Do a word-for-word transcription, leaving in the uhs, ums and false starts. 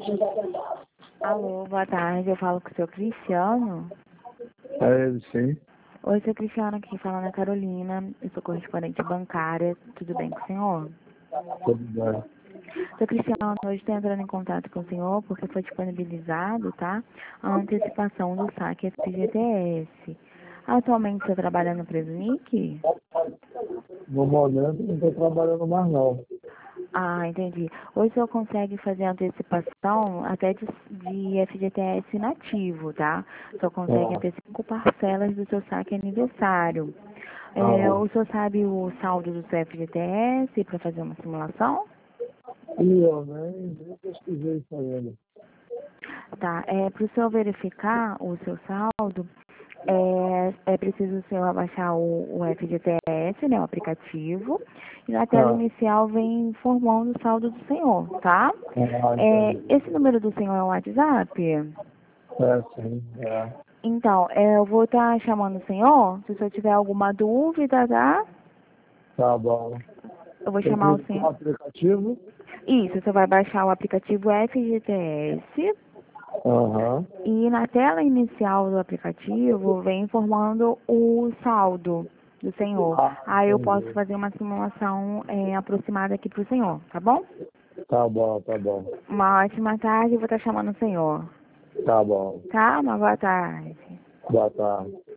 Alô, boa tarde. Eu falo com o seu Cristiano. É ele, sim. Oi, seu Cristiano, aqui falando é Carolina. Eu sou correspondente bancária. Tudo bem com o senhor? Tudo bem. Seu Cristiano, hoje estou entrando em contato com o senhor porque foi disponibilizado, tá? A antecipação do saque F G T S. Atualmente você trabalha no Presunic? No momento não estou trabalhando mais não. Ah, entendi. Hoje o senhor consegue fazer a antecipação até de, de F G T S nativo, tá? O senhor consegue Ah, até cinco parcelas do seu saque aniversário. É, ah. o senhor sabe o saldo do seu F G T S para fazer uma simulação? E eu nem, nem pesquisei isso ainda. Tá, é, para o senhor verificar o seu saldo, é, é preciso o senhor abaixar o, o F G T S, né, o aplicativo, e na tela Ah, inicial vem informando o saldo do senhor, tá? ah, É, entendi. esse número do senhor é o WhatsApp? É, sim, é. Então, é, eu vou estar chamando o senhor, se o senhor tiver alguma dúvida, tá? Tá bom. Eu vou Tem que chamar o ir com o senhor. aplicativo? Isso, você vai baixar o aplicativo F G T S. Aham. E na tela inicial do aplicativo vem informando o saldo do senhor. Ah, Aí eu posso entendi. fazer uma simulação é, aproximada aqui para o senhor, tá bom? Tá bom, tá bom. Uma ótima tarde, eu vou estar chamando o senhor. Tá bom. Tá? Uma boa tarde. Boa tarde.